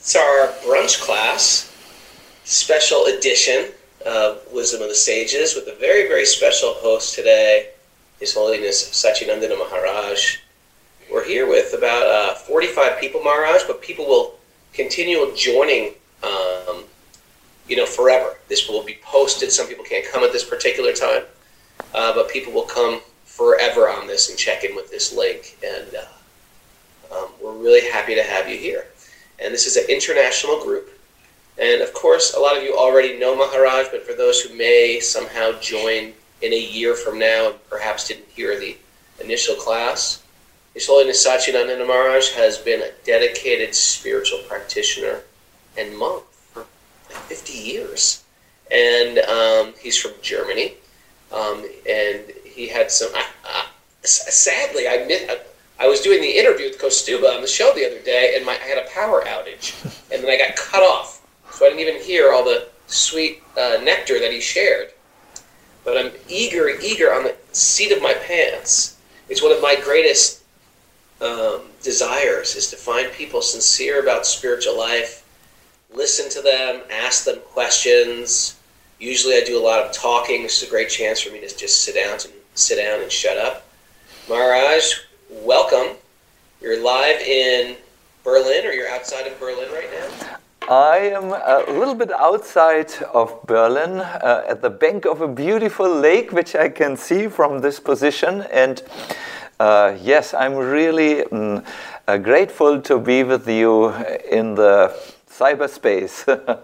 It's our brunch class, special edition of Wisdom of the Sages with a very, very special host today, His Holiness Sachinandana Maharaj. We're here with about 45 people, Maharaj, but people will continue joining, forever. This will be posted. Some people can't come at this particular time, but people will come forever on this and check in with this link. And we're really happy to have you here. And this is an international group. And of course, a lot of you already know Maharaj, but for those who may somehow join in a year from now and perhaps didn't hear the initial class, His Holiness Sachinandana Maharaj has been a dedicated spiritual practitioner and monk for 50 years. And he's from Germany. And he had some... sadly, I was doing the interview with Kostuba on the show the other day, and I had a power outage. And then I got cut off. So I didn't even hear all the sweet nectar that he shared. But I'm eager on the seat of my pants. It's one of my greatest desires, is to find people sincere about spiritual life, listen to them, ask them questions. Usually I do a lot of talking. This is a great chance for me to just sit down and shut up. Maharaj, welcome. You're live in Berlin, or you're outside of Berlin right now? I am a little bit outside of Berlin, at the bank of a beautiful lake, which I can see from this position. And yes, I'm really grateful to be with you in the cyberspace.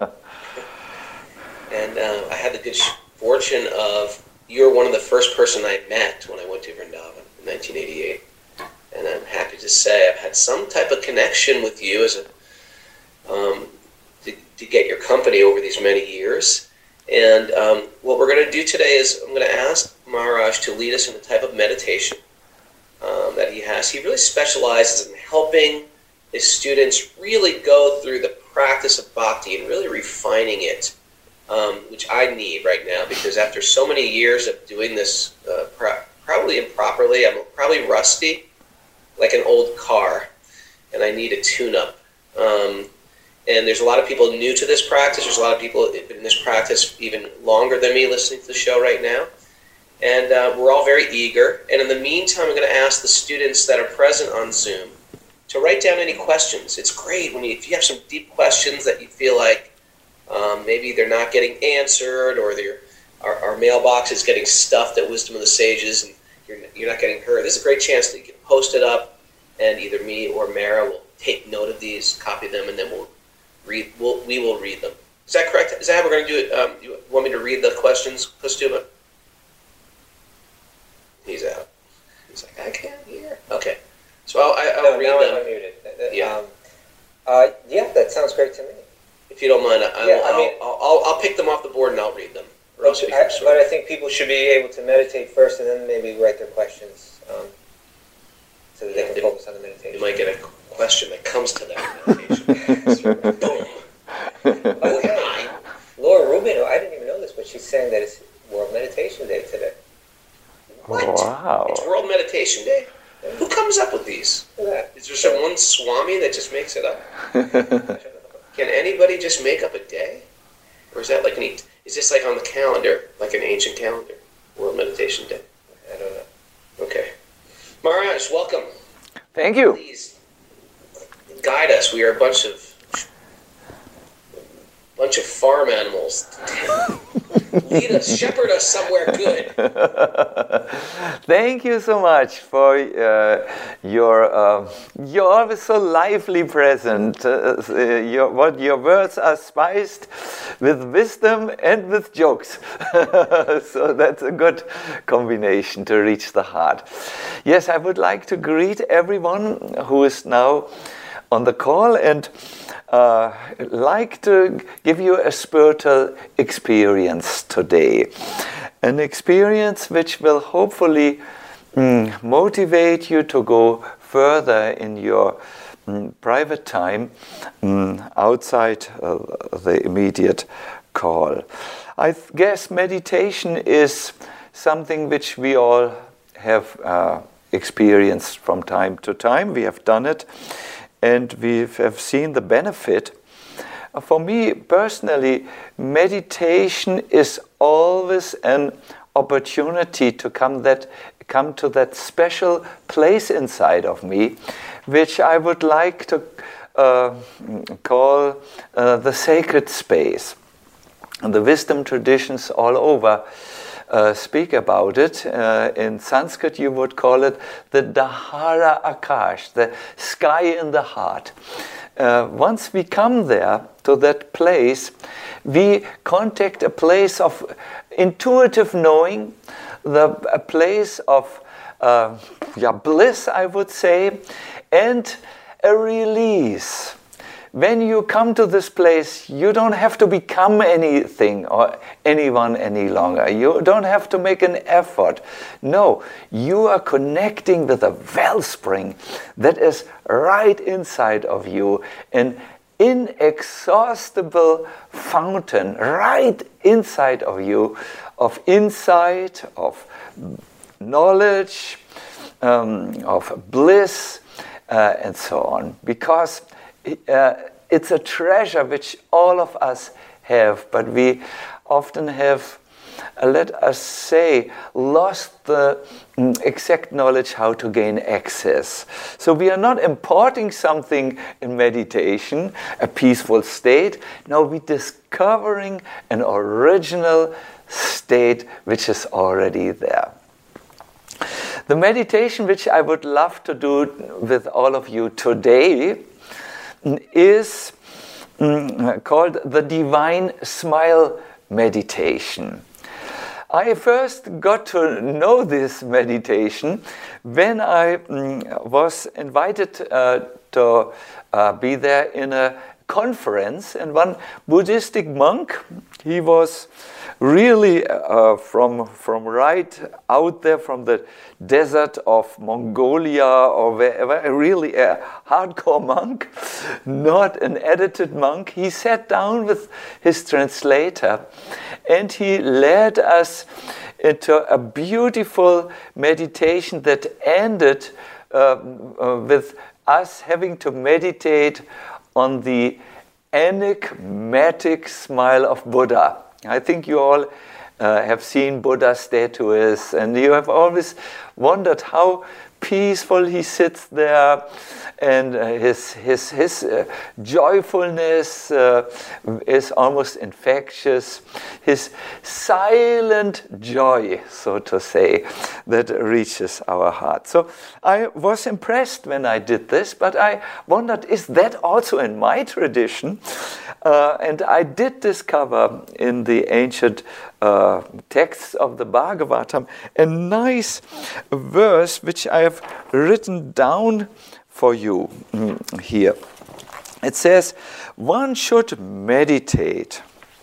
And I had the good fortune of, you're one of the first person I met when I went to Vrindavan in 1988. And I'm happy to say I've had some type of connection with you as to get your company over these many years. And what we're going to do today is I'm going to ask Maharaj to lead us in the type of meditation that he has. He really specializes in helping his students really go through the practice of bhakti and really refining it, which I need right now, because after so many years of doing this probably improperly, I'm probably rusty, like an old car, and I need a tune-up. And there's a lot of people new to this practice. There's a lot of people in this practice even longer than me listening to the show right now. And we're all very eager. And in the meantime, I'm going to ask the students that are present on Zoom to write down any questions. It's great if you have some deep questions that you feel like maybe they're not getting answered, or our mailbox is getting stuffed at Wisdom of the Sages and you're not getting heard. This is a great chance that you can post it up, and either me or Mara will take note of these, copy them, and then we will read them. Is that correct? Is that how we're going to do it? You want me to read the questions, Kostuba? He's out. He's like, I can't hear. Okay. So I'll read them. I'm muted. Yeah. Yeah, that sounds great to me. If you don't mind, I'll pick them off the board and I'll read them. But I think people should be able to meditate first and then maybe write their questions so that they can focus on the meditation. You might get a question that comes to that meditation. Boom. Okay. Laura Rubin, I didn't even know this, but she's saying that it's World Meditation Day today. What? Wow. It's World Meditation Day? Yeah. Who comes up with these? Look at that. Is there some one Swami that just makes it up? Can anybody just make up a day? Or is that like is this like on the calendar, like an ancient calendar? World Meditation Day? I don't know. Okay. Maharaj, welcome. Thank you. Please guide us. We are a bunch of farm animals. Lead us, shepherd us somewhere good. Thank you so much for you're always so lively present. Your words are spiced with wisdom and with jokes. So that's a good combination to reach the heart. Yes, I would like to greet everyone who is now on the call and like to give you a spiritual experience today. An experience which will hopefully motivate you to go further in your private time outside the immediate call. I guess meditation is something which we all have experienced from time to time. We have done it, and we have seen the benefit for me personally, meditation is always an opportunity to come to that special place inside of me, which I would like to call the sacred space. And the wisdom traditions all over speak about it. In Sanskrit you would call it the Dahara Akash, the sky in the heart. Once we come there, to that place, we contact a place of intuitive knowing, a place of bliss, I would say, and a release. When you come to this place, you don't have to become anything or anyone any longer. You don't have to make an effort. No, you are connecting with a wellspring that is right inside of you, an inexhaustible fountain right inside of you, of insight, of knowledge, of bliss, and so on. Because it's a treasure which all of us have, but we often have, let us say, lost the exact knowledge how to gain access. So we are not importing something in meditation, a peaceful state. No, we're discovering an original state which is already there. The meditation which I would love to do with all of you today is called the Divine Smile Meditation. I first got to know this meditation when I was invited to be there in a conference, and one Buddhistic monk, he was really from right out there from the desert of Mongolia or wherever, really a hardcore monk, not an edited monk. He sat down with his translator and he led us into a beautiful meditation that ended with us having to meditate on the enigmatic smile of Buddha. I think you all have seen Buddha's statues, and you have always wondered how peaceful he sits there, and his joyfulness is almost infectious. His silent joy, so to say, that reaches our heart. So I was impressed when I did this, but I wondered, is that also in my tradition? And I did discover in the ancient texts of the Bhagavatam a nice verse which I have written down for you here. It says, one should meditate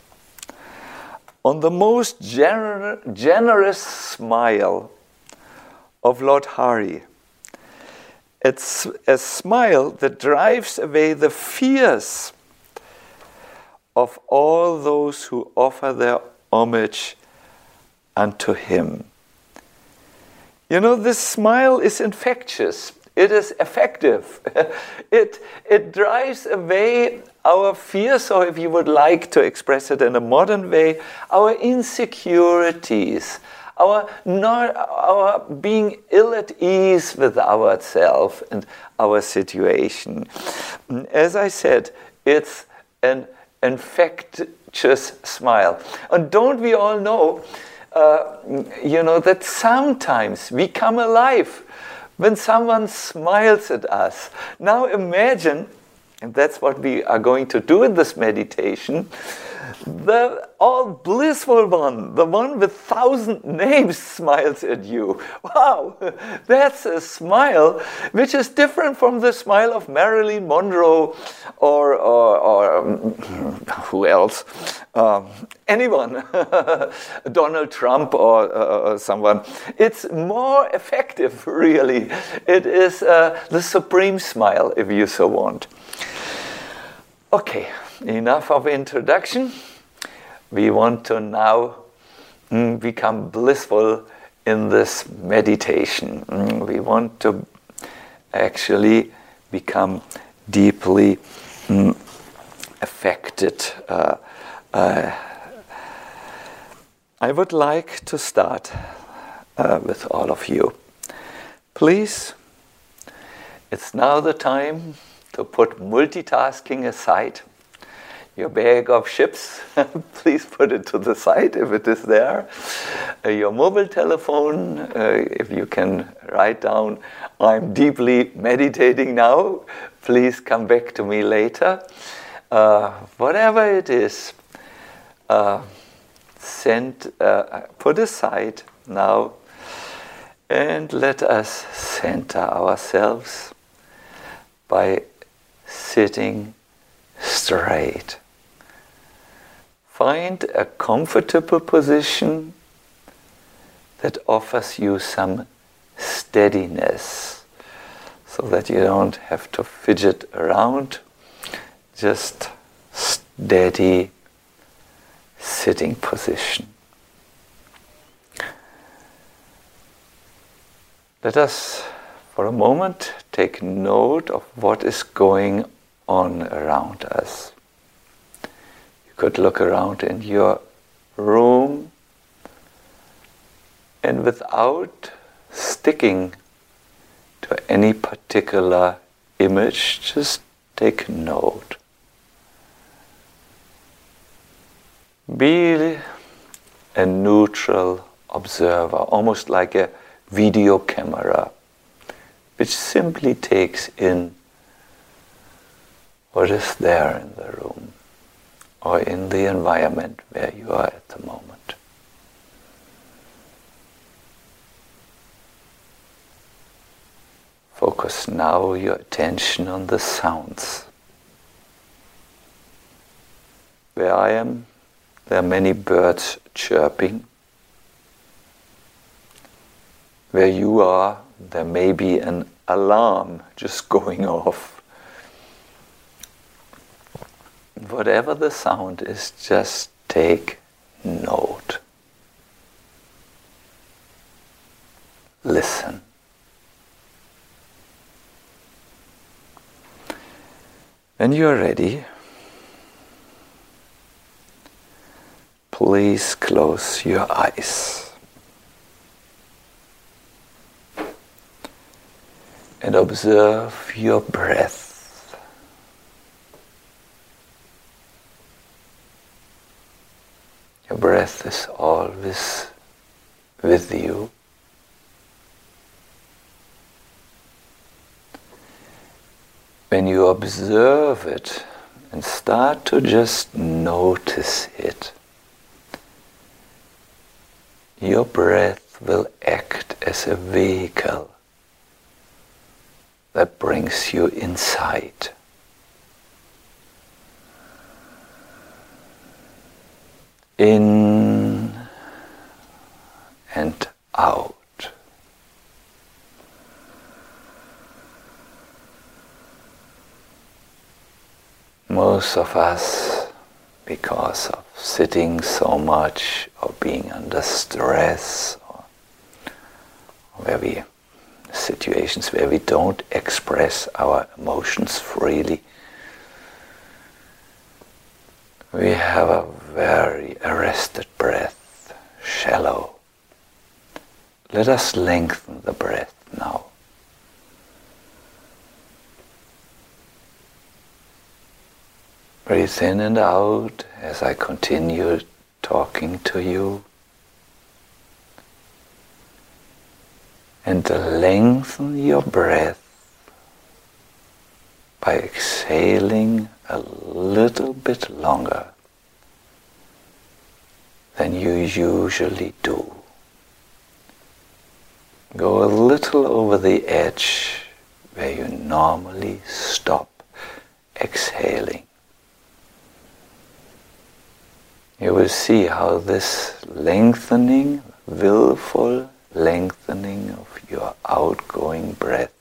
on the most generous smile of Lord Hari. It's a smile that drives away the fears of all those who offer their homage unto him. You know, this smile is infectious. It is effective. It drives away our fears, or if you would like to express it in a modern way, our insecurities, our being ill at ease with ourselves and our situation. As I said, it's an infectious smile. And don't we all know, that sometimes we come alive when someone smiles at us. Now imagine, and that's what we are going to do in this meditation, the all blissful one, the one with 1,000 names, smiles at you. Wow, that's a smile which is different from the smile of Marilyn Monroe or who else? Anyone, Donald Trump or someone. It's more effective, really. It is the supreme smile, if you so want. Okay, enough of introduction. We want to now become blissful in this meditation. We want to actually become deeply affected started. I would like to start with all of you. Please, it's now the time to put multitasking aside. Your bag of chips, please put it to the side if it is there. Your mobile telephone, if you can write down, I'm deeply meditating now, please come back to me later. Whatever it is, put aside now and let us center ourselves by sitting straight. Find a comfortable position that offers you some steadiness so that you don't have to fidget around. Just steady sitting position. Let us for a moment take note of what is going on around us. You could look around in your room and without sticking to any particular image, just take note. Be a neutral observer, almost like a video camera, which simply takes in what is there in the room or in the environment where you are at the moment. Focus now your attention on the sounds. Where I am, there are many birds chirping. Where you are, there may be an alarm just going off. Whatever the sound is, just take note. Listen. When you're ready, please close your eyes and observe your breath. Your breath is always with you. When you observe it and start to just notice it, your breath will act as a vehicle that brings you inside. In and out. Most of us, because of sitting so much or being under stress or situations where we don't express our emotions freely, we have a very arrested breath, shallow. Let us lengthen the breath now. Breathe in and out as I continue talking to you. And lengthen your breath by exhaling a little bit longer than you usually do. Go a little over the edge where you normally stop exhaling. You will see how this lengthening, willful lengthening of your outgoing breath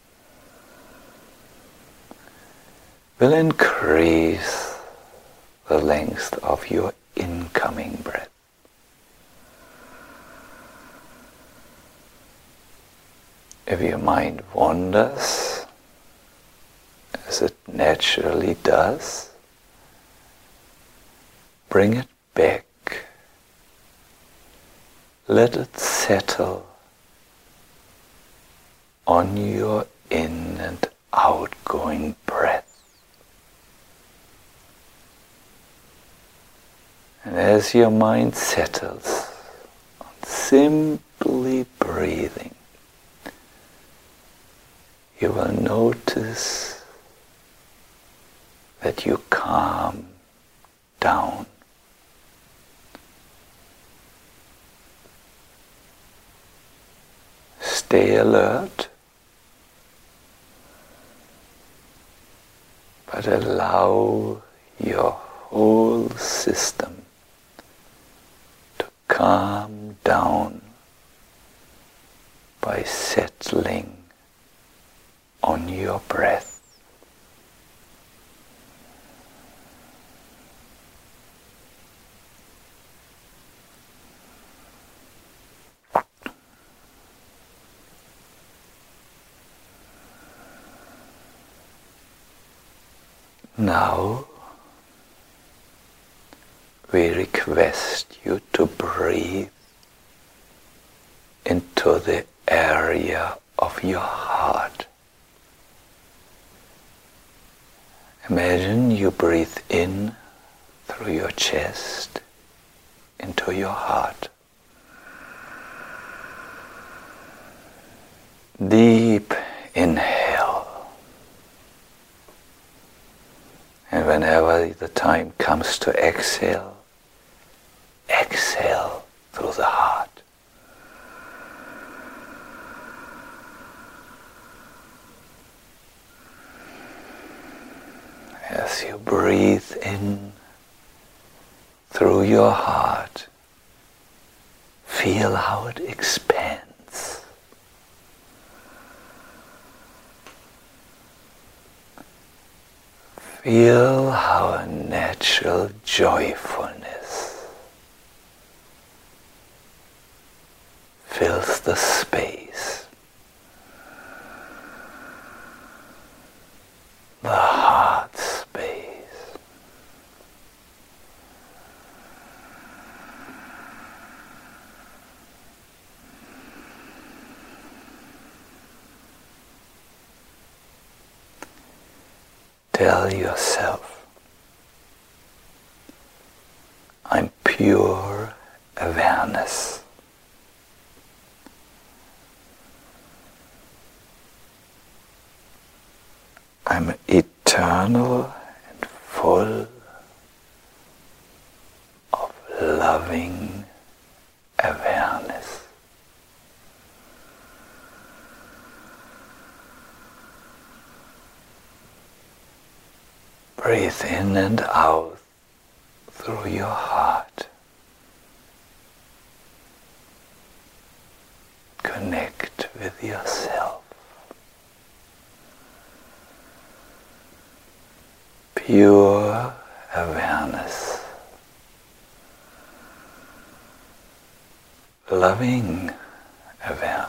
will increase the length of your incoming breath. If your mind wanders, as it naturally does, bring it back. Let it settle on your in and outgoing breath. And as your mind settles on simply breathing, you will notice that you calm down. Stay alert, but allow your whole system to calm down by settling on your breath. Now, we request you to breathe into the area of your heart. Imagine you breathe in through your chest into your heart. Deep inhale. And whenever the time comes to exhale, exhale through the heart. As you breathe in through your heart, feel how it expands. Feel how a natural joyfulness fills the space, the heart space. Tell yourself, I'm pure awareness. I'm eternal and full of loving awareness. Breathe in and out through your heart. Connect with yourself. Pure awareness. Loving awareness.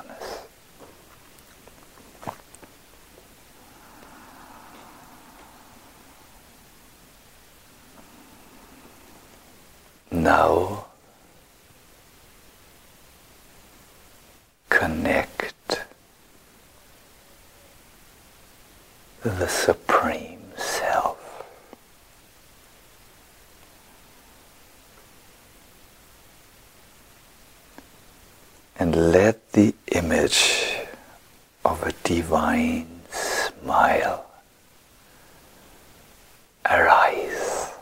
Now, connect with the Supreme Self. And let the image of a divine smile arise.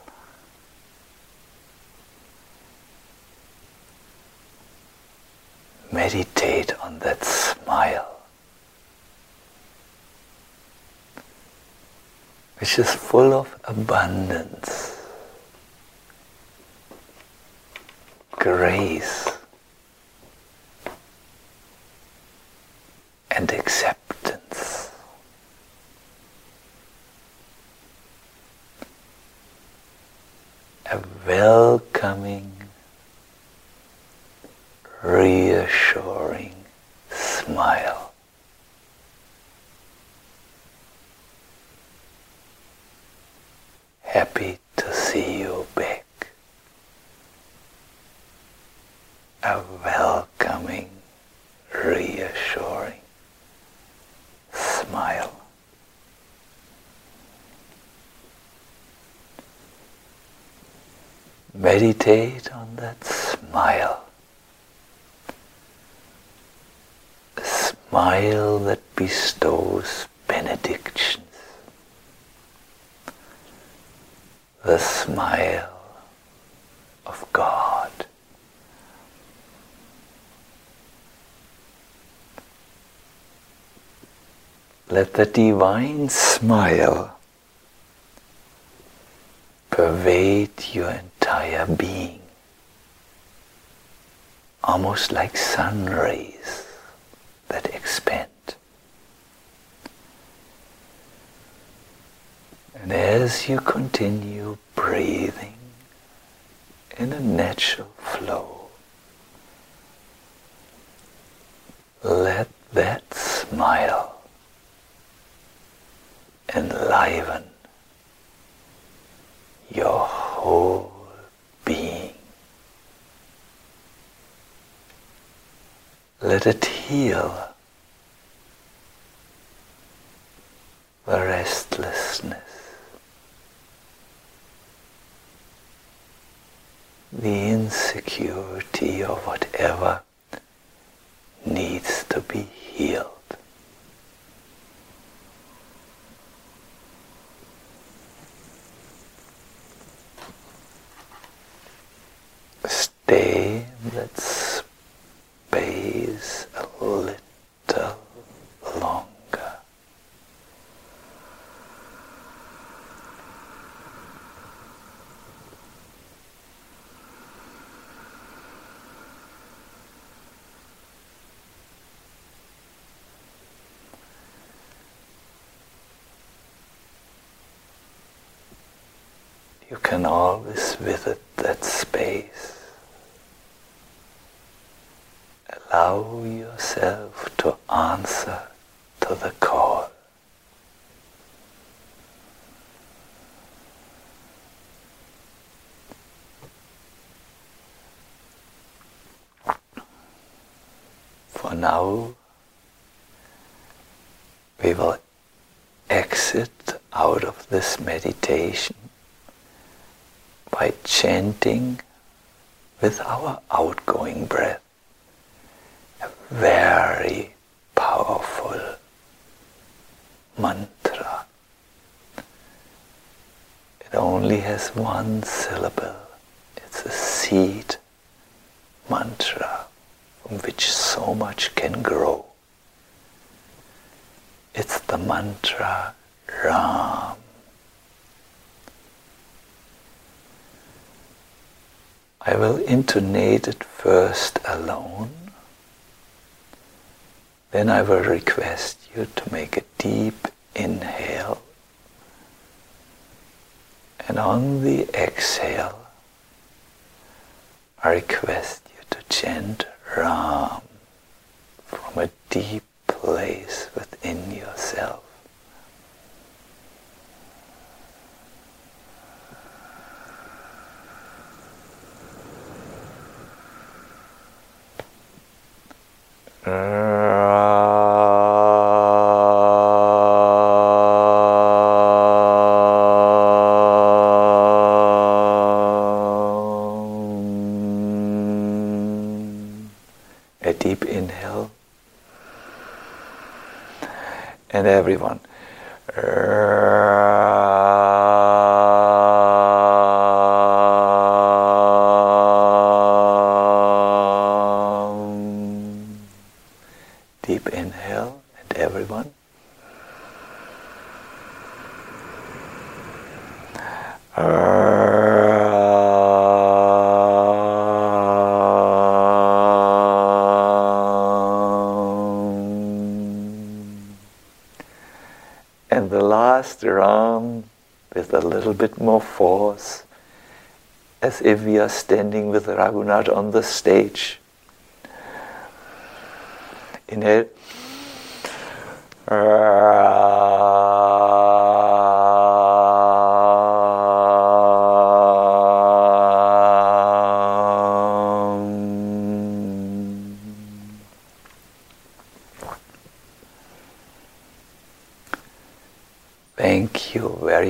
Meditate on that smile, which is full of abundance, grace, and acceptance. A welcoming, reassuring smile. Happy to see you back. a welcoming, reassuring smile. Meditate on that smile. A smile that bestows benedictions. The smile of God. Let the divine smile pervade your entire being, almost like sun rays that expand. And as you continue breathing in a natural flow, let that smile enliven your whole being. Let it heal the restlessness, the insecurity of whatever needs to be healed. Stay in that space a little longer. You can always visit that space. Allow yourself to answer to the call. For now, we will exit out of this meditation by chanting with our outgoing breath a very powerful mantra. It only has one syllable. It's a seed mantra from which so much can grow. It's the mantra Ram. I will intonate it first alone. Then I will request you to make a deep inhale. And on the exhale, I request you to chant Ram from a deep place within yourself. A deep inhale. And everyone. Deep inhale, and everyone. And the last Ram with a little bit more force, as if we are standing with Raghunath on the stage. Inhale.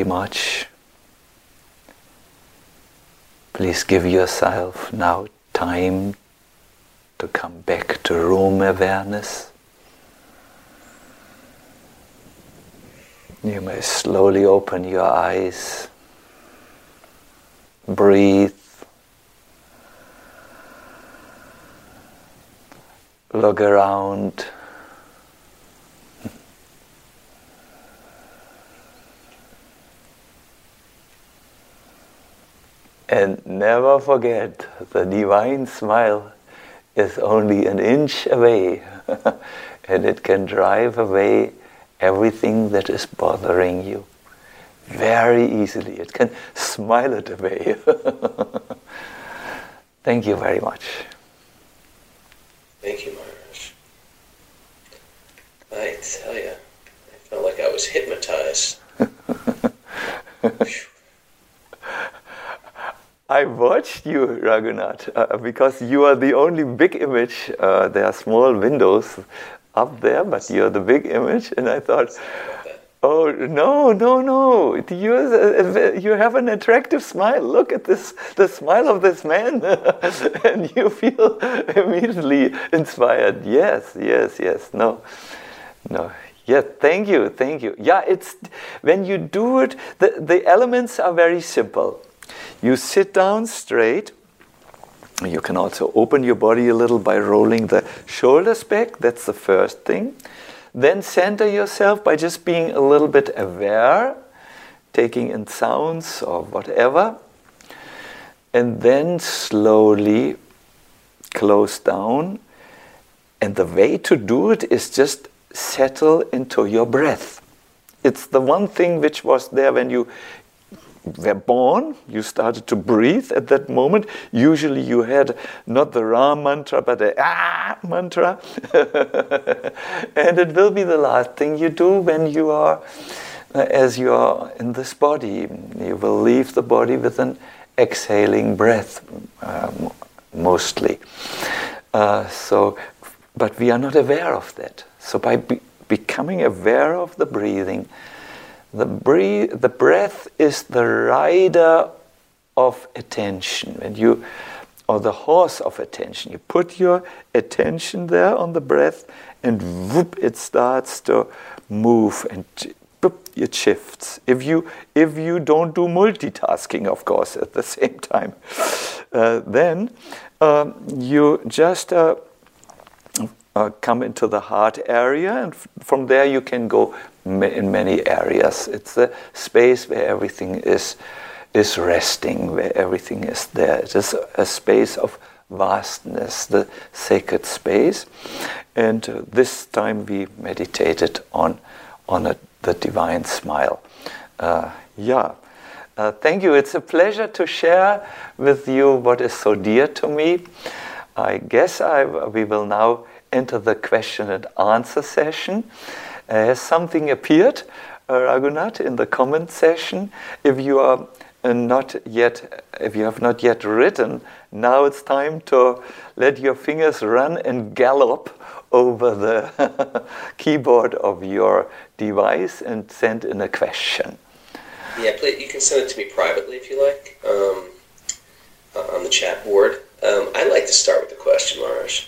very much. Please give yourself now time to come back to room awareness. You may slowly open your eyes, breathe, look around. And never forget, the divine smile is only an inch away and it can drive away everything that is bothering you very easily. It can smile it away. Thank you very much. Thank you, Maharaj. I tell you, I felt like I was hypnotized. I watched you, Raghunath, because you are the only big image. There are small windows up there, but you're the big image, and I thought, oh, no. You have an attractive smile. Look at this, the smile of this man. And you feel immediately inspired. Yes. No. Yeah, thank you. Yeah, it's when you do it, the elements are very simple. You sit down straight. You can also open your body a little by rolling the shoulders back. That's the first thing. Then center yourself by just being a little bit aware, taking in sounds or whatever. And then slowly close down. And the way to do it is just settle into your breath. It's the one thing which was there when you were born. You started to breathe at that moment. Usually you had not the Ra mantra, but the Ah mantra. And it will be the last thing you do when you are, as you are in this body. You will leave the body with an exhaling breath, mostly. But we are not aware of that. So by becoming aware of the breathing, the breath is the rider of attention, or the horse of attention. You put your attention there on the breath, and whoop, it starts to move, and whoop, it shifts. If you don't do multitasking, of course, at the same time, then you just come into the heart area, and from there you can go in many areas. It's the space where everything is resting, where everything is there. It is a space of vastness, the sacred space. And this time we meditated on the divine smile. Thank you. It's a pleasure to share with you what is so dear to me. I guess we will now enter the question and answer session. Has something appeared, Raghunath, in the comment session? If you have not yet written, now it's time to let your fingers run and gallop over the keyboard of your device and send in a question. Yeah, please, you can send it to me privately if you like, on the chat board. I'd like to start with the question, Maharaj.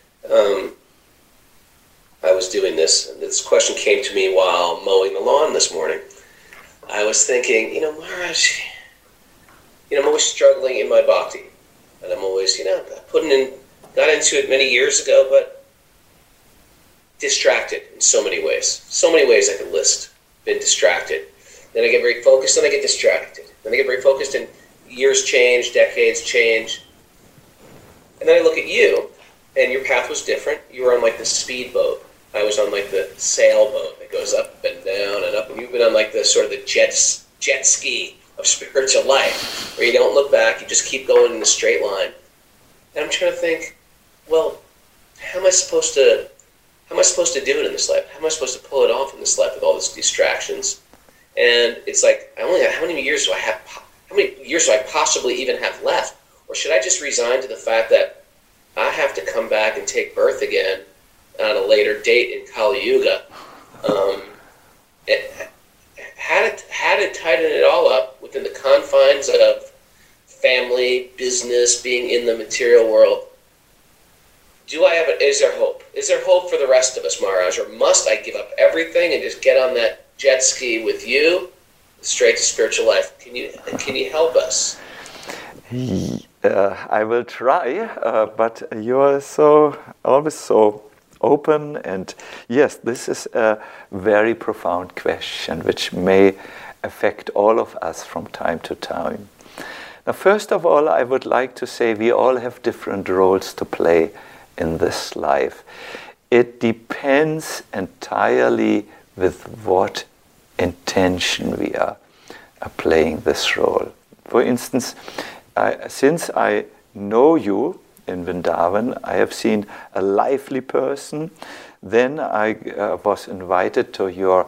I was doing this, and this question came to me while mowing the lawn this morning. I was thinking, Maharaj, I'm always struggling in my bhakti, and I'm always, got into it many years ago, but distracted in so many ways. So many ways I could list. Been distracted. Then I get very focused, and I get distracted. Then I get very focused, and years change, decades change. And then I look at you, and your path was different. You were on like the speedboat. I was on like the sailboat that goes up and down and up, and you've been on like the sort of the jet ski of spiritual life, where you don't look back, you just keep going in a straight line. And I'm trying to think, well, how am I supposed to do it in this life? How am I supposed to pull it off in this life with all these distractions? And it's like, how many years do I possibly even have left? Or should I just resign to the fact that I have to come back and take birth again on tighten it all up within the confines of family, business, being in the material world, is there hope? Is there hope for the rest of us, Maharaj? Or must I give up everything and just get on that jet ski with you straight to spiritual life? Can you help us? I will try, but you are always so open, and yes, this is a very profound question which may affect all of us from time to time. Now, first of all, I would like to say we all have different roles to play in this life. It depends entirely with what intention we are playing this role. For instance, since I know you in Vrindavan, I have seen a lively person. Then I was invited to your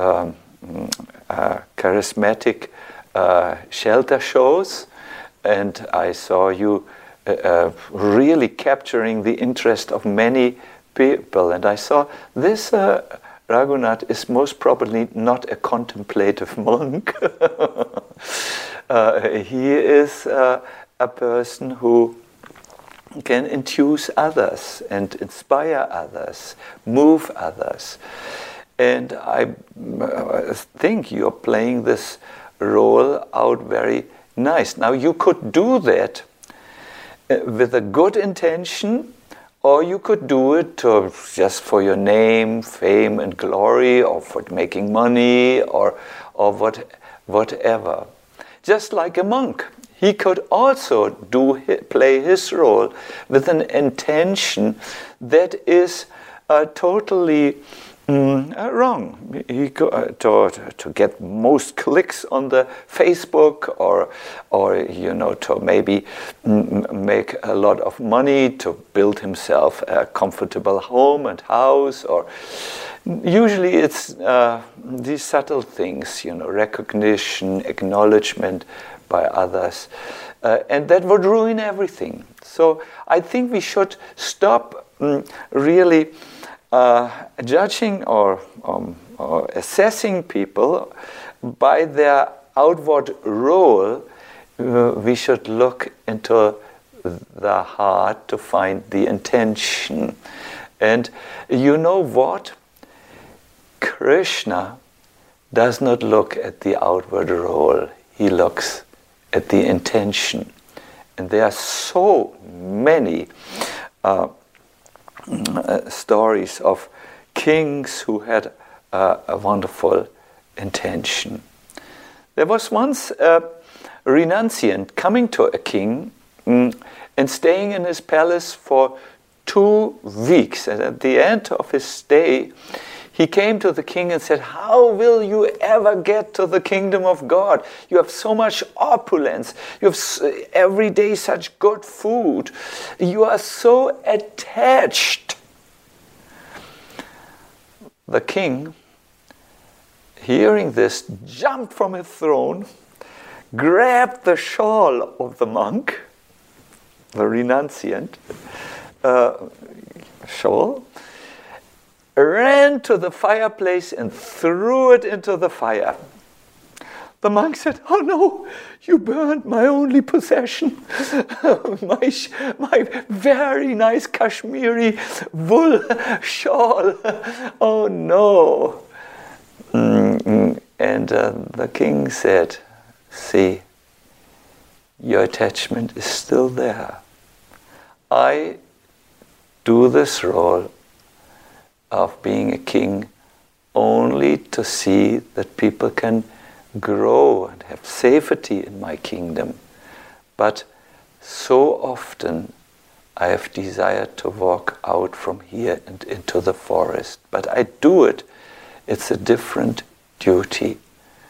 charismatic shelter shows, and I saw you really capturing the interest of many people. And I saw this Raghunath is most probably not a contemplative monk. He is a person who can enthuse others and inspire others, move others. And I think you're playing this role out very nice. Now, you could do that with a good intention, or you could do it just for your name, fame, and glory, or for making money, or whatever. Just like a monk, he could also play his role with an intention that is totally wrong. He to get most clicks on the Facebook, or to maybe make a lot of money to build himself a comfortable home and house, or usually it's these subtle things, recognition, acknowledgement by others, and that would ruin everything. So I think we should stop really judging or assessing people by their outward role. We should look into the heart to find the intention. And you know what? Krishna does not look at the outward role. He looks at the intention. And there are so many stories of kings who had a wonderful intention. There was once a renunciant coming to a king and staying in his palace for 2 weeks. And at the end of his stay, he came to the king and said, "How will you ever get to the kingdom of God? You have so much opulence. You have every day such good food. You are so attached." The king, hearing this, jumped from his throne, grabbed the shawl of the monk, the renunciant shawl, ran to the fireplace and threw it into the fire. The monk said, "Oh no, you burned my only possession, my very nice Kashmiri wool shawl. Oh no." And the king said, "See, your attachment is still there. I do this role of being a king only to see that people can grow and have safety in my kingdom. But so often I have desired to walk out from here and into the forest. But I do it. It's a different duty."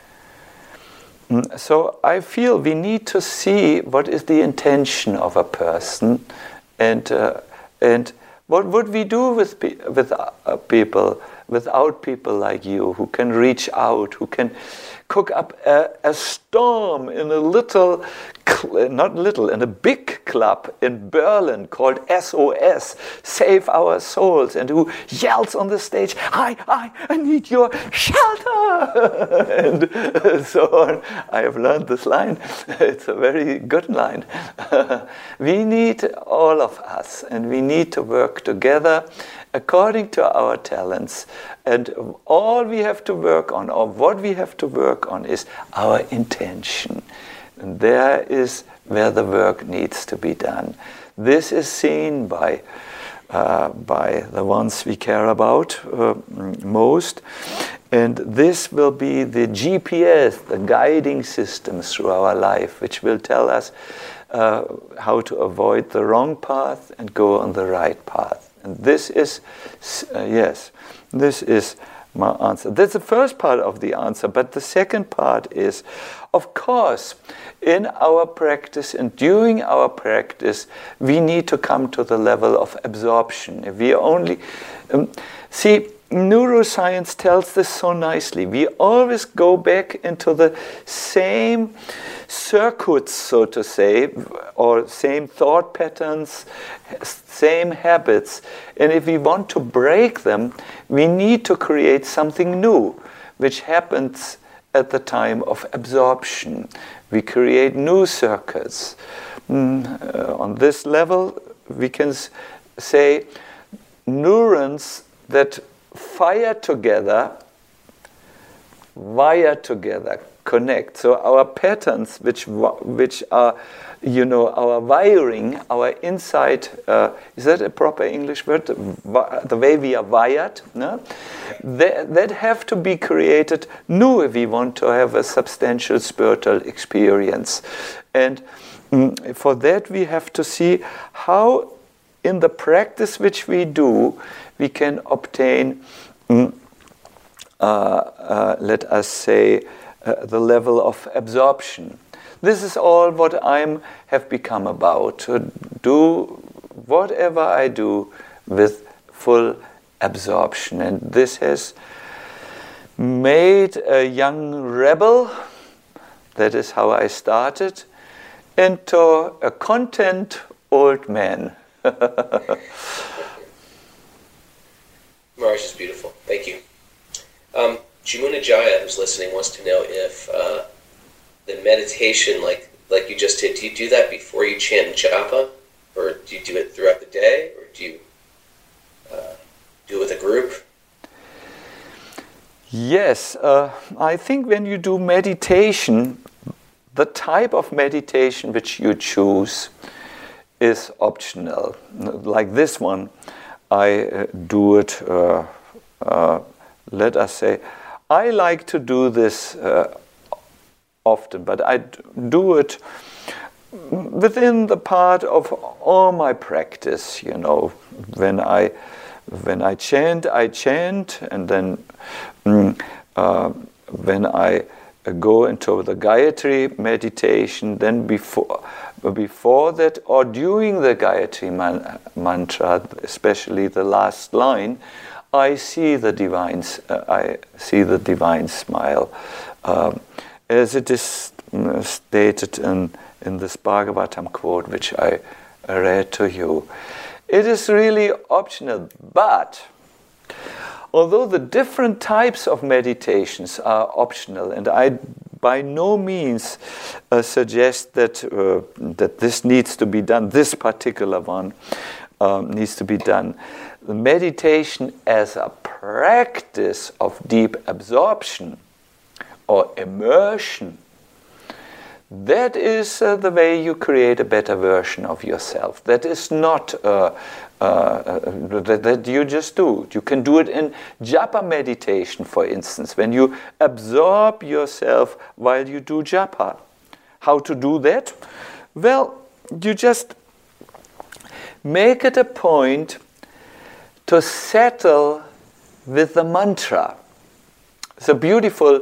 So I feel we need to see what is the intention of a person, and what would we do with people, without people like you, who can reach out, who can cook up a storm in a little not little, in a big club in Berlin called SOS, Save Our Souls, and who yells on the stage, I need your shelter, and so on. I have learned this line. It's a very good line. We need all of us, and we need to work together according to our talents. And all we have to work on, or what we have to work on, is our intention. And there is where the work needs to be done. This is seen by the ones we care about most. And this will be the GPS, the guiding system through our life, which will tell us how to avoid the wrong path and go on the right path. And this is, this is my answer. That's the first part of the answer. But the second part is, of course, in our practice and during our practice, we need to come to the level of absorption. If we only see, neuroscience tells this so nicely. We always go back into the same circuits, so to say, or same thought patterns, same habits. And if we want to break them, we need to create something new, which happens at the time of absorption. We create new circuits. On this level, we can say neurons that fire together, wire together, connect. So our patterns, which are, our wiring, our inside, is that a proper English word? The way we are wired, no? That have to be created new if we want to have a substantial spiritual experience. And for that we have to see how in the practice which we do, we can obtain, let us say, the level of absorption. This is all what I have become about, to do whatever I do with full absorption. And this has made a young rebel, that is how I started, into a content old man. Maharaj is beautiful. Thank you. Jamuna Jaya, who's listening, wants to know if the meditation, like you just did, do you do that before you chant japa, or do you do it throughout the day, or do you do it with a group? Yes, I think when you do meditation, the type of meditation which you choose is optional. Like this one, I do it, let us say, I like to do this often, but I do it within the part of all my practice, When I chant, and then when I go into the Gayatri meditation, then before that or during the Gayatri mantra, especially the last line, I see the divine smile, as it is stated in this Bhagavatam quote, which I read to you. It is really optional, but although the different types of meditations are optional, and I by no means suggest that this needs to be done, this particular one needs to be done. The meditation as a practice of deep absorption or immersion, that is the way you create a better version of yourself. That is not that you just do. You can do it in japa meditation, for instance, when you absorb yourself while you do japa. How to do that? Well, you just make it a point to settle with the mantra. It's a beautiful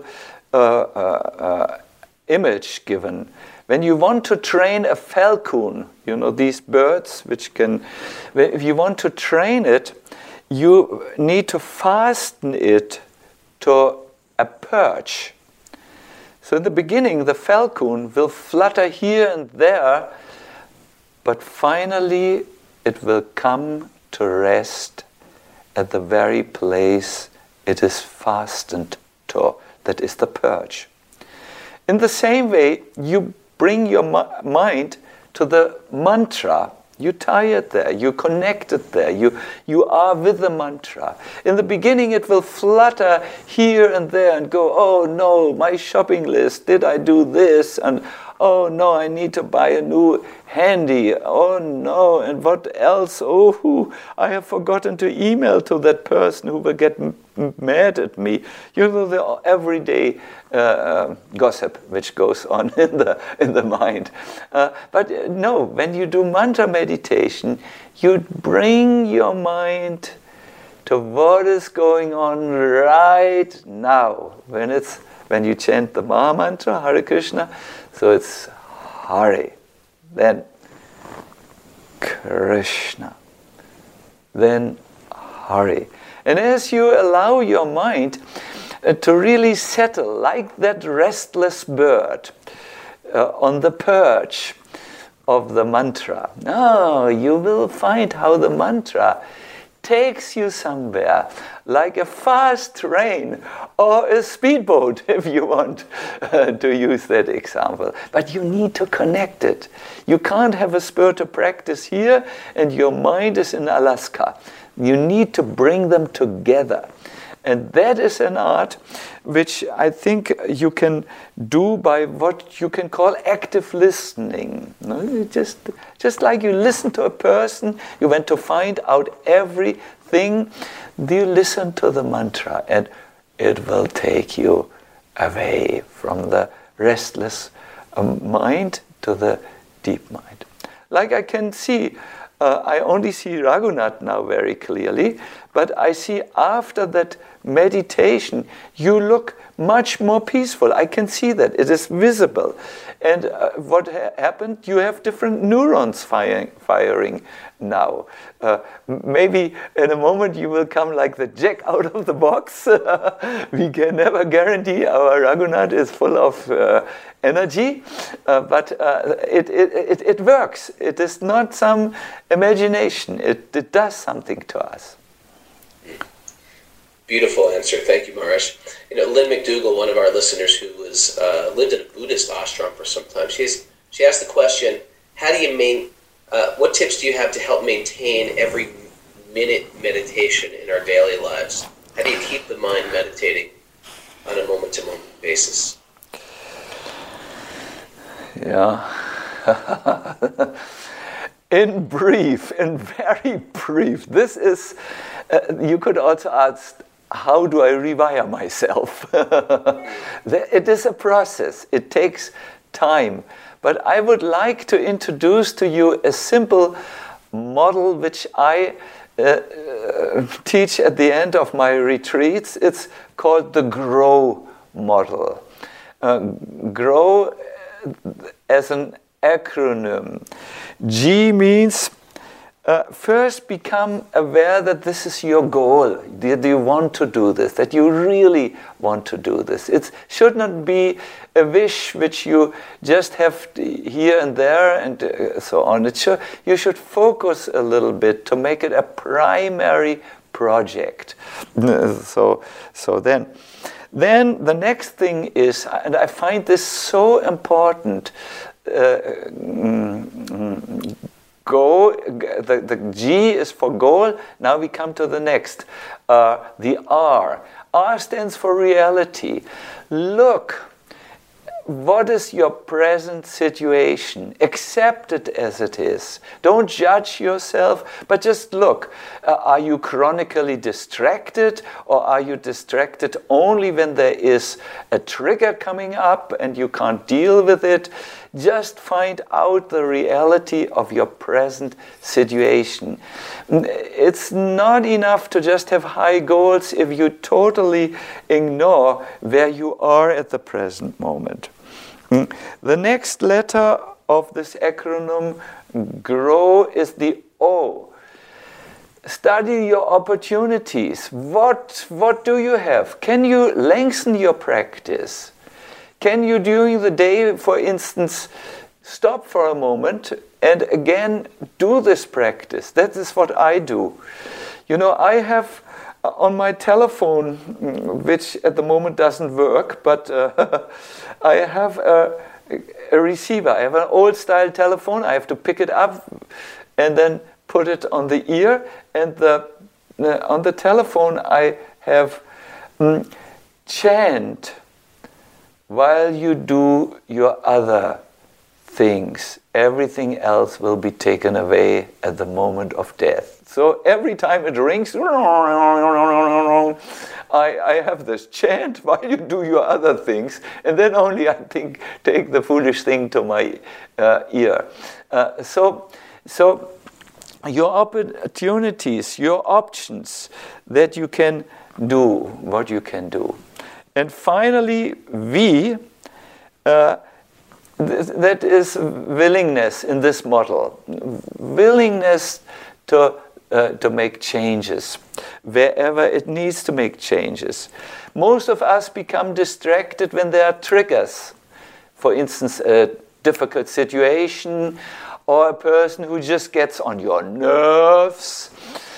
image given. When you want to train a falcon, these birds which can, if you want to train it, you need to fasten it to a perch. So in the beginning, the falcon will flutter here and there, but finally it will come to rest at the very place it is fastened to, that is the perch. In the same way, you bring your mind to the mantra. You tie it there, you connect it there, you are with the mantra. In the beginning it will flutter here and there and go, oh no, my shopping list, did I do this? And oh no, I need to buy a new handy. Oh no, and what else? Oh, I have forgotten to email to that person who will get mad at me. You know, the everyday gossip which goes on in the mind. But no, when you do mantra meditation, you bring your mind to what is going on right now. When you chant the Maha Mantra, Hare Krishna, so it's Hare, then Krishna, then Hare. And as you allow your mind to really settle like that restless bird on the perch of the mantra, you will find how the mantra takes you somewhere, like a fast train or a speedboat, if you want to use that example. But you need to connect it. You can't have a spiritual practice here and your mind is in Alaska. You need to bring them together. And that is an art which I think you can do by what you can call active listening. Just like you listen to a person, you want to find out everything, you listen to the mantra and it will take you away from the restless mind to the deep mind. Like I can see, I only see Raghunath now very clearly, but I see after that meditation, you look much more peaceful. I can see that. It is visible. And what happened? You have different neurons firing now. Maybe in a moment you will come like the Jack out of the box. We can never guarantee our Raghunath is full of energy, but it works. It is not some imagination. It does something to us. Beautiful answer. Thank you, Maharaj. You know, Lynn McDougall, one of our listeners who was lived in a Buddhist ashram for some time, she asked the question, how do you what tips do you have to help maintain every minute meditation in our daily lives? How do you keep the mind meditating on a moment-to-moment basis? Yeah. In very brief, this is, you could also ask, how do I rewire myself? It is a process. It takes time. But I would like to introduce to you a simple model which I teach at the end of my retreats. It's called the GROW model. GROW as an acronym. G means first become aware that this is your goal, that you want to do this, that you really want to do this. It should not be a wish which you just have here and there and so on. You should focus a little bit to make it a primary project. So then the next thing is, and I find this so important, the G is for goal. Now we come to the next. The R. R stands for reality. Look, what is your present situation? Accept it as it is. Don't judge yourself, but just look. Are you chronically distracted, or are you distracted only when there is a trigger coming up and you can't deal with it? Just find out the reality of your present situation. It's not enough to just have high goals if you totally ignore where you are at the present moment. The next letter of this acronym, GROW, is the O. Study your opportunities. What do you have? Can you lengthen your practice? can you during the day, for instance, stop for a moment and again do this practice? That is what I do. You know, I have on my telephone, which at the moment doesn't work, but I have a receiver. I have an old-style telephone. I have to pick it up and then put it on the ear. And on the telephone, I have chant while you do your other things. Everything else will be taken away at the moment of death. So every time it rings, I have this chant while you do your other things, and then only I think take the foolish thing to my ear. So your opportunities, your options that you can do, what you can do. And finally, that is willingness in this model. Willingness to make changes wherever it needs to make changes. Most of us become distracted when there are triggers. For instance, a difficult situation or a person who just gets on your nerves,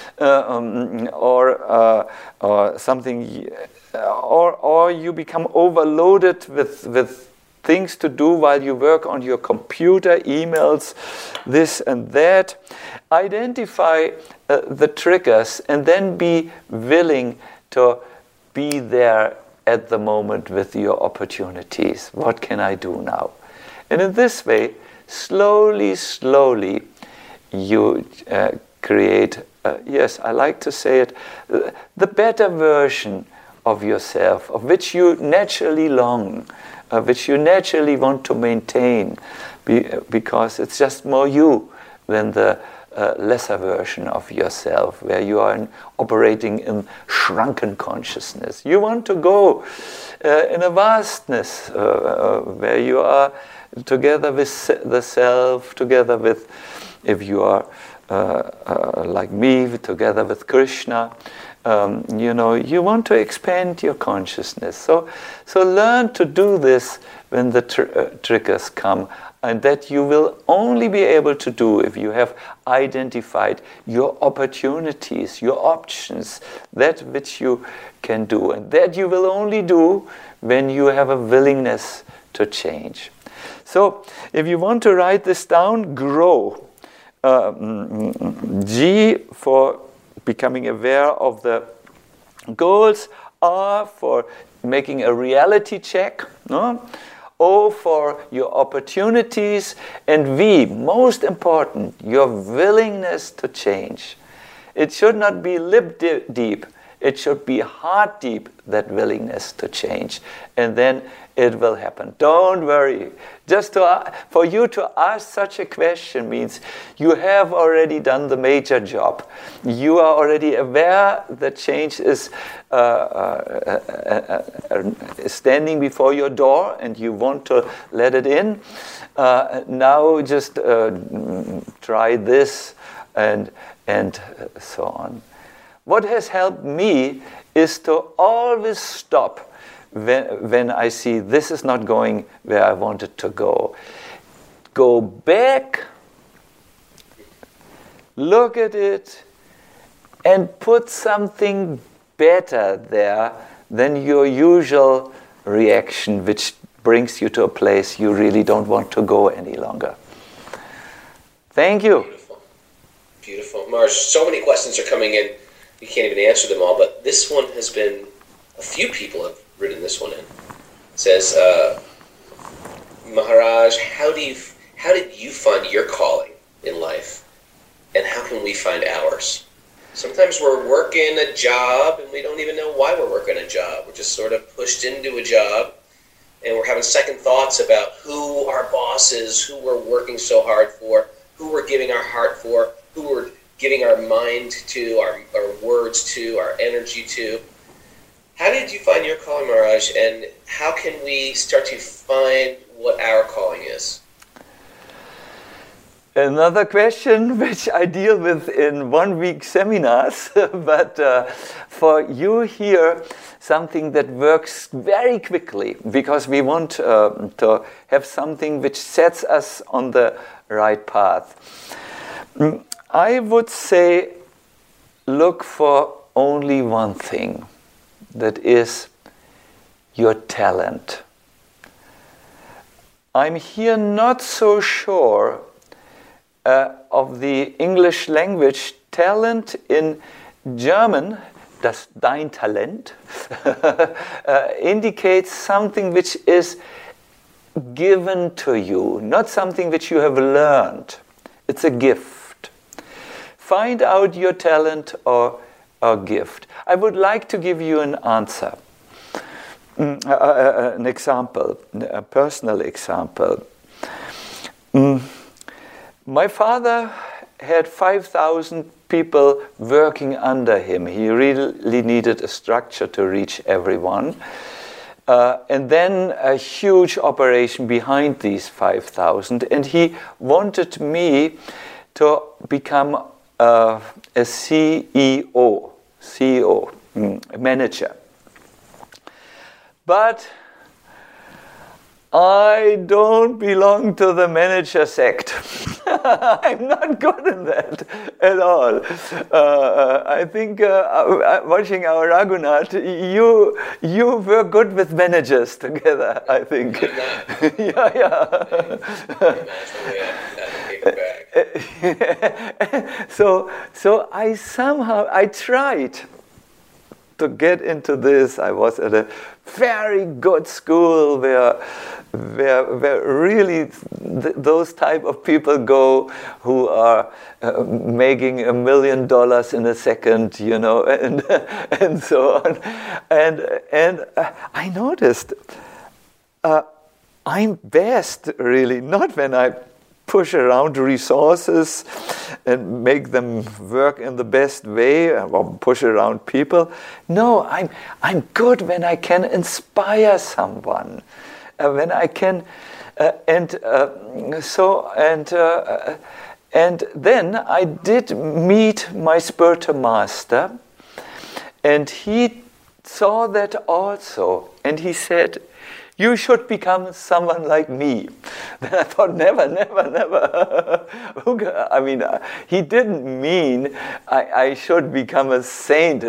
or something, or you become overloaded with things to do while you work on your computer, emails, this and that. Identify the triggers and then be willing to be there at the moment with your opportunities. What can I do now? And in this way, slowly, you create, yes, I like to say it, the better version of yourself, of which you naturally long, which you naturally want to maintain, because it's just more you than the lesser version of yourself, where you are operating in shrunken consciousness. You want to go in a vastness where you are together with the self, together with, if you are like me, together with Krishna. You want to expand your consciousness. So learn to do this when the triggers come, and that you will only be able to do if you have identified your opportunities, your options, that which you can do. And that you will only do when you have a willingness to change. So if you want to write this down, grow. G for becoming aware of the goals, R for making a reality check, no? O for your opportunities, and V, most important, your willingness to change. It should not be lip deep, it should be heart deep, that willingness to change. And then it will happen. Don't worry. Just for you to ask such a question means you have already done the major job. You are already aware that change is standing before your door and you want to let it in. Now just try this and so on. What has helped me is to always stop when I see this is not going where I want it to go. Go back, look at it, and put something better there than your usual reaction, which brings you to a place you really don't want to go any longer. Thank you. Beautiful. Marj, so many questions are coming in. We can't even answer them all, but this one has been, a few people have written this one in. It says, Maharaj, how did you find your calling in life, and how can we find ours? Sometimes we're working a job and we don't even know why we're working a job. We're just sort of pushed into a job, and we're having second thoughts about who our boss is, who we're working so hard for, who we're giving our heart for, who we're giving our mind to, our words to, our energy to. How did you find your calling, Maharaj, and how can we start to find what our calling is? Another question which I deal with in 1 week seminars, but for you here, something that works very quickly, because we want to have something which sets us on the right path. I would say look for only one thing, that is your talent. I'm here not so sure of the English language. Talent in German, das dein Talent, indicates something which is given to you, not something which you have learned. It's a gift. Find out your talent or gift. I would like to give you an answer. An example, a personal example. My father had 5,000 people working under him. He really needed a structure to reach everyone. And then a huge operation behind these 5,000. And he wanted me to become a CEO, manager. But I don't belong to the manager sect. I'm not good in that at all. I think watching our Raghunath, you were good with managers together, I think. So I tried to get into this. I was at a very good school where really those type of people go who are making $1 million in a second, you know, and so on. And I noticed I'm best really not when I push around resources and make them work in the best way, or push around people. No, I'm good when I can inspire someone, when I can, and then I did meet my spiritual master, and he saw that also, and he said, "You should become someone like me." Then I thought, never. I mean, he didn't mean I should become a saint.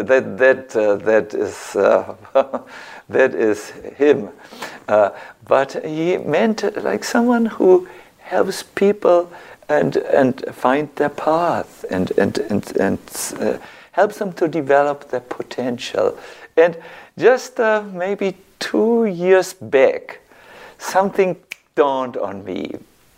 That is him. But he meant like someone who helps people and find their path and helps them to develop their potential. And just maybe 2 years back, something dawned on me.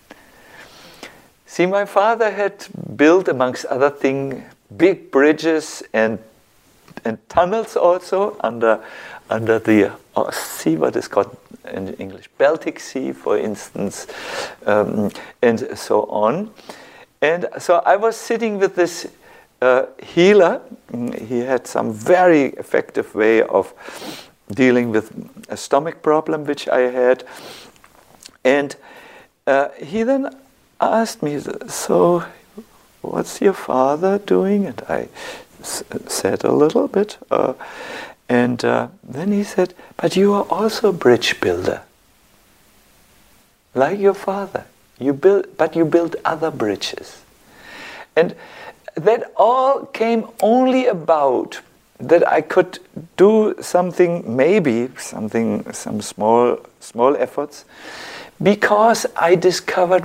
See, my father had built, amongst other things, big bridges and tunnels also under the sea, what is called in English, Baltic Sea, for instance, and so on. And so I was sitting with this healer. He had some very effective way of dealing with a stomach problem which I had, and he then asked me, "So, what's your father doing?" And I said a little bit, and then he said, "But you are also a bridge builder, like your father. You build other bridges," and that all came only about that I could do something, some small efforts, because I discovered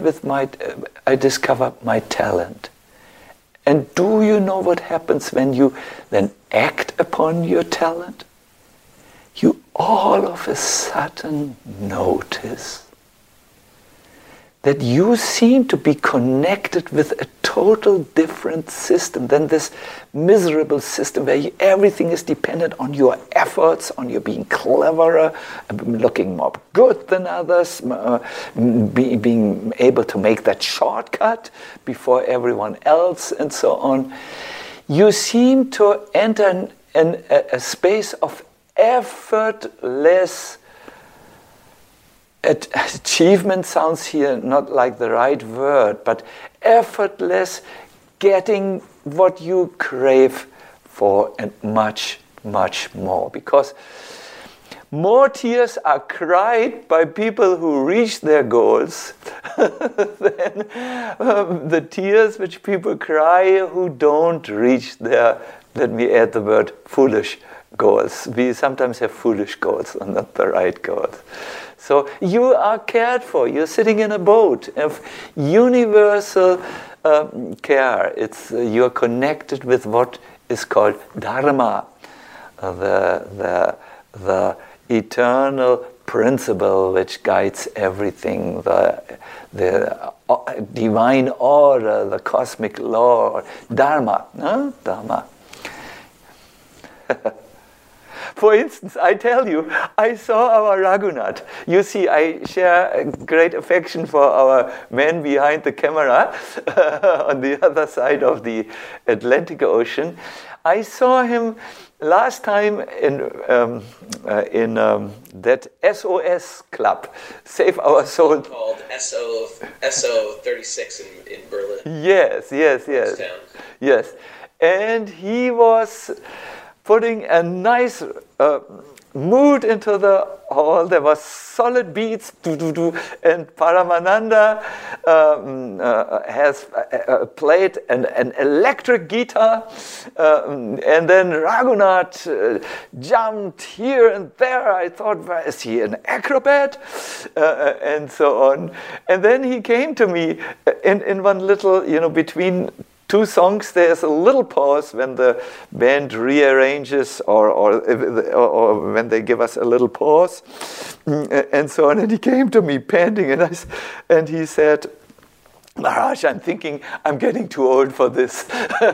my talent. And do you know what happens when you then act upon your talent? You all of a sudden notice that you seem to be connected with a total different system than this miserable system where everything is dependent on your efforts, on your being cleverer, looking more good than others, being able to make that shortcut before everyone else, and so on. You seem to enter a space of effortless achievement. Sounds here not like the right word, but effortless getting what you crave for and much much more, because more tears are cried by people who reach their goals than the tears which people cry who don't reach their, let me add the word, foolish goals. We sometimes have foolish goals and not the right goals. So you are cared for. You're sitting in a boat of universal care. You're connected with what is called Dharma, the eternal principle which guides everything, the divine order, the cosmic law, Dharma. Dharma. For instance, I tell you, I saw our Raghunath. You see, I share a great affection for our man behind the camera on the other side of the Atlantic Ocean. I saw him last time in that SOS club, Save Our Soul. Called SO 36 in Berlin. Yes. Yes. And he was putting a nice mood into the hall. There was solid beats, and Paramananda has played an electric guitar, and then Raghunath jumped here and there. I thought, is he an acrobat? And so on. And then he came to me in one little, between two songs, there's a little pause when the band rearranges or when they give us a little pause, and so on. And he came to me panting, and he said, Maharaj, I'm thinking I'm getting too old for this.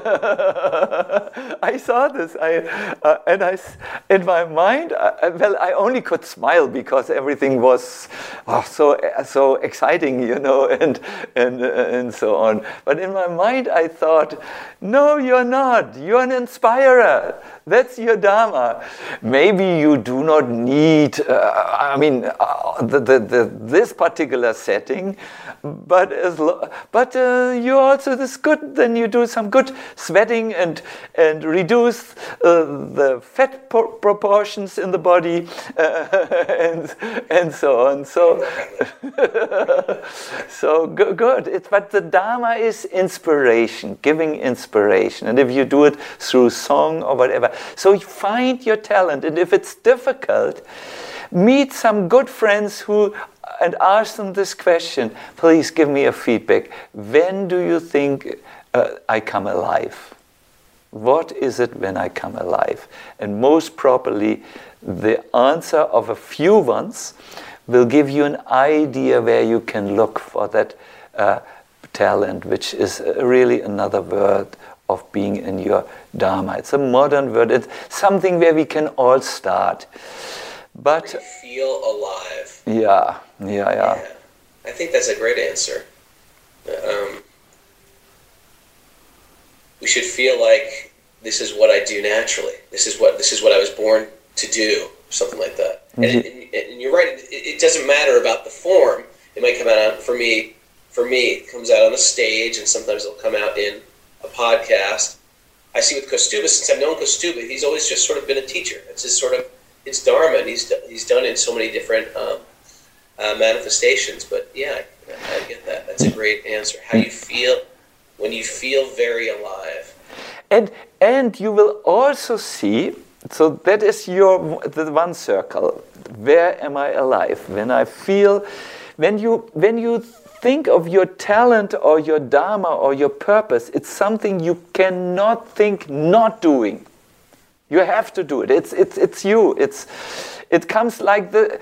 I saw this, in my mind, I only could smile because everything was so exciting, and so on. But in my mind, I thought, no, you're not. You're an inspirer. That's your Dharma. Maybe you do not need, this particular setting, but you also this good. Then you do some good sweating and reduce the fat proportions in the body, and so on. So good. But the Dharma is inspiration, giving inspiration, and if you do it through song or whatever. So you find your talent, and if it's difficult, meet some good friends and ask them this question. Please give me a feedback. When do you think I come alive? What is it when I come alive? And most probably, the answer of a few ones will give you an idea where you can look for that talent, which is really another word of being in your Dharma. It's a modern word. It's something where we can all start. But you feel alive. Yeah. I think that's a great answer. We should feel like this is what I do naturally. This is what I was born to do, something like that. Mm-hmm. And you're right. It doesn't matter about the form. It might come out for me. It comes out on a stage, and sometimes it'll come out in a podcast. I see with Kaustubha, since I've known Kaustubha, he's always just sort of been a teacher. It's just sort of his Dharma, and he's done in so many different manifestations. But yeah, I get that. That's a great answer. How you feel when you feel very alive. And you will also see, so that is the one circle. Where am I alive? When you think of your talent or your Dharma or your purpose, it's something you cannot think not doing. You have to do it. It's you. It comes like the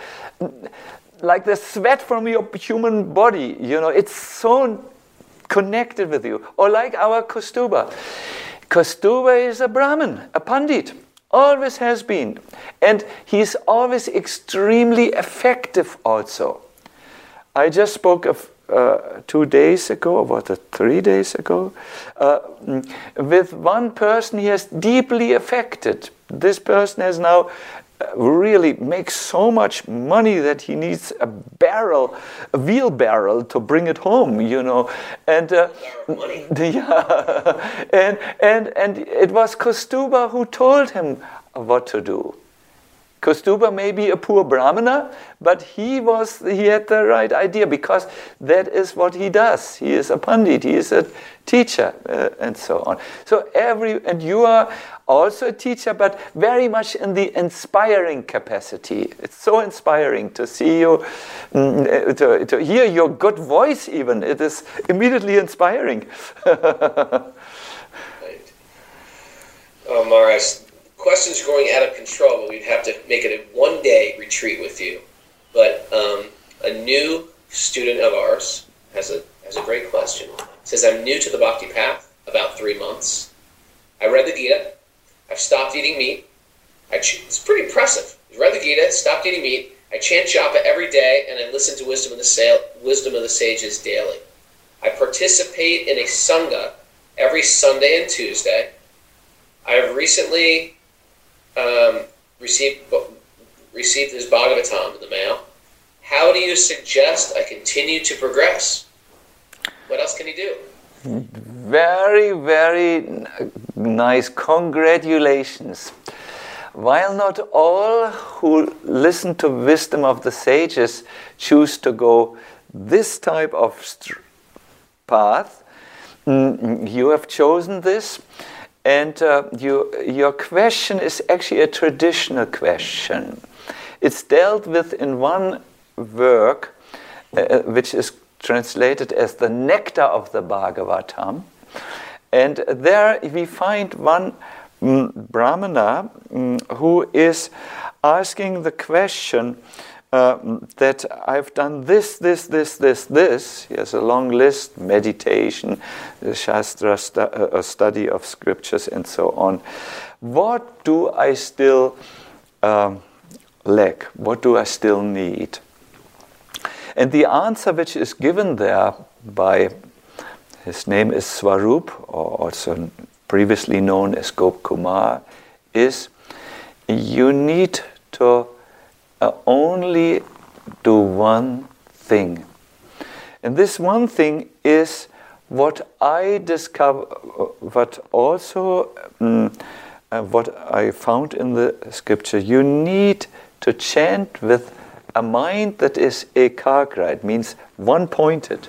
sweat from your human body. It's so connected with you. Or like our Kaustubha. Kaustubha is a Brahmin, a Pandit. Always has been. And he's always extremely effective also. I just spoke of 2 days ago, or was it 3 days ago, with one person he has deeply affected. This person has now really makes so much money that he needs a wheelbarrow to bring it home, and and it was Kaustubha who told him what to do. Kaustuba may be a poor brahmana, but he had the right idea, because that is what he does. He is a pandit, he is a teacher, and so on. So and you are also a teacher, but very much in the inspiring capacity. It's so inspiring to see you, to hear your good voice even. It is immediately inspiring. Right. Oh, Maharaj, questions are going out of control, but we'd have to make it a one-day retreat with you. But a new student of ours has a great question. It says, I'm new to the Bhakti path, about 3 months. I read the Gita. I've stopped eating meat. It's pretty impressive. I read the Gita, stopped eating meat. I chant japa every day, and I listen to wisdom of the sages daily. I participate in a sangha every Sunday and Tuesday. I have recently received his Bhagavatam in the mail. How do you suggest I continue to progress? What else can he do? Very, very nice. Congratulations. While not all who listen to wisdom of the sages choose to go this type of path, you have chosen this. And your question is actually a traditional question. It's dealt with in one work, which is translated as the Nectar of the Bhagavatam. And there we find one Brahmana who is asking the question that I've done this. He has a long list: meditation, Shastra, study of scriptures, and so on. What do I still lack? What do I still need? And the answer which is given there by, his name is Swarup, or also previously known as Gop Kumar, is you need to only do one thing. And this one thing is what I discover, what I found in the scripture. You need to chant with a mind that is ekagra. It means one-pointed,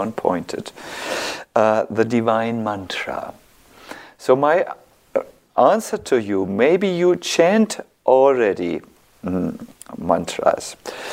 the divine mantra. So my answer to you, maybe you chant already mantras,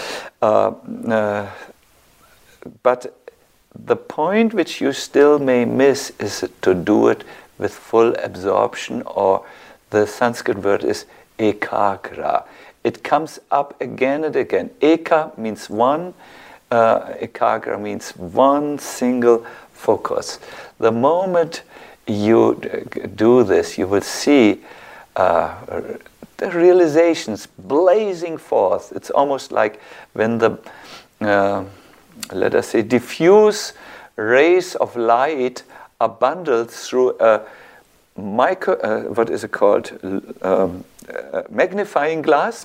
but the point which you still may miss is to do it with full absorption, or the Sanskrit word is ekagra. It comes up again and again. Eka means one, ekagra means one single focus. The moment you do this, you will see the realizations blazing forth. It's almost like when the, let us say, diffuse rays of light are bundled through a what is it called? Magnifying glass,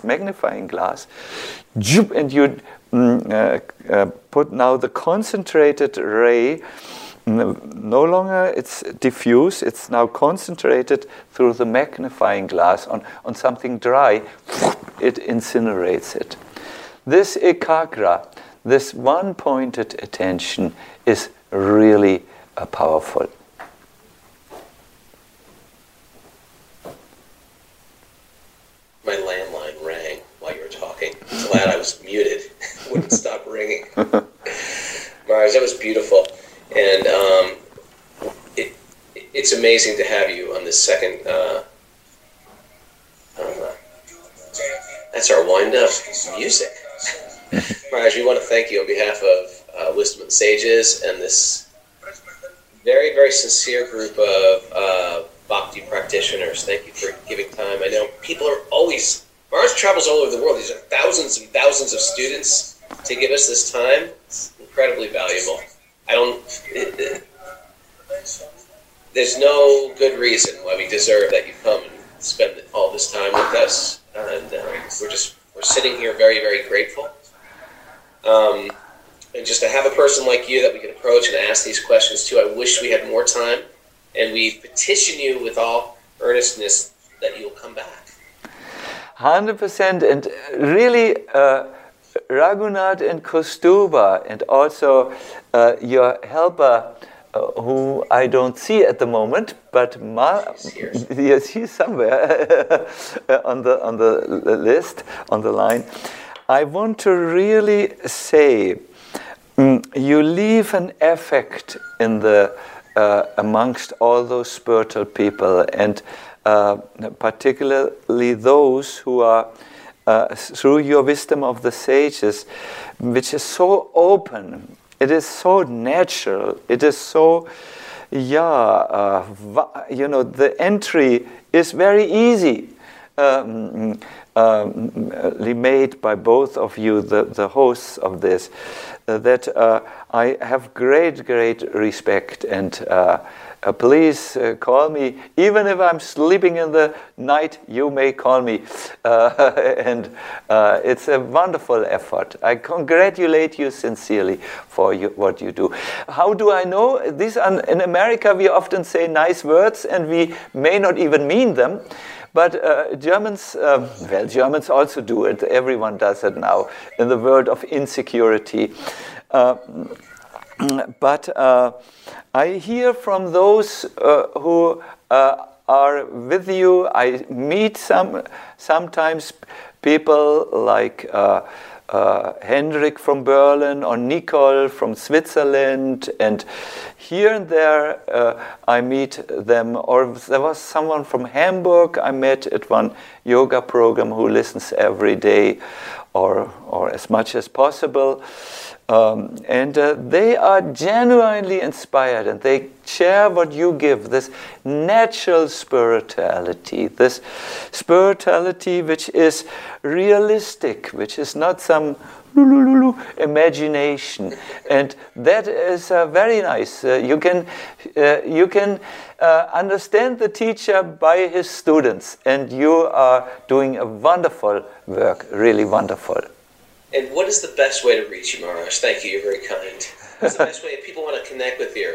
and you put now the concentrated ray. No longer it's diffuse, it's now concentrated through the magnifying glass on something dry. It incinerates it. This ekagra, this one-pointed attention, is really powerful. My landline rang while you were talking. I'm glad I was muted. It wouldn't stop ringing. Maharaj, that was beautiful. And it's amazing to have you on this second. That's our wind-up music. Maharaj, we want to thank you on behalf of Wisdom of the Sages and this very, very sincere group of Bhakti practitioners. Thank you for giving time. I know people are always, Maharaj travels all over the world. These are thousands and thousands of students. To give us this time, it's incredibly valuable. There's no good reason why we deserve that you come and spend all this time with us. And we're sitting here very, very grateful. And just to have a person like you that we can approach and ask these questions to, I wish we had more time. And we petition you with all earnestness that you'll come back. 100%, and really Raghunath and Kostuba, and also your helper, who I don't see at the moment, but yes, he's somewhere on the list, on the line. I want to really say, you leave an effect in the amongst all those spiritual people, and particularly those who are through your wisdom of the sages, which is so open. It is so natural. It is so, the entry is very easy. Made by both of you, the hosts of this, that I have great respect, and please call me, even if I'm sleeping in the night, you may call me, and it's a wonderful effort. I congratulate you sincerely for what you do. How do I know? In America we often say nice words and we may not even mean them. But Germans, Germans also do it. Everyone does it now in the world of insecurity. But I hear from those who are with you. I meet sometimes people like Hendrik from Berlin or Nicole from Switzerland, and here and there I meet them, or there was someone from Hamburg I met at one yoga program who listens every day or as much as possible, and they are genuinely inspired, and they share what you give, this natural spirituality, this spirituality which is realistic, which is not some imagination, and that is very nice. You can understand the teacher by his students, and you are doing a wonderful work, really wonderful. And what is the best way to reach you, Maharaj? Thank you, you're very kind. What's the best way if people want to connect with you?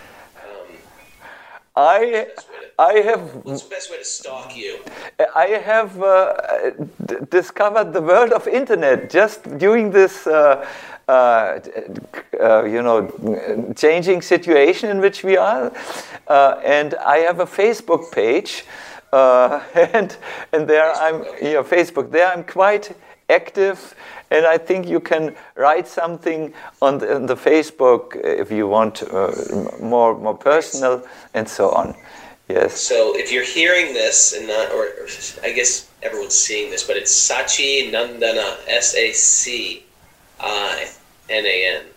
What's the best way to stalk you? I have discovered the world of internet just during this, changing situation in which we are, and I have a Facebook page, and there Facebook. There I'm quite active, and I think you can write something on the Facebook if you want more personal and so on. Yes. So if you're hearing this, and not, or I guess everyone's seeing this, but it's Sachi Nandana, SACINAN.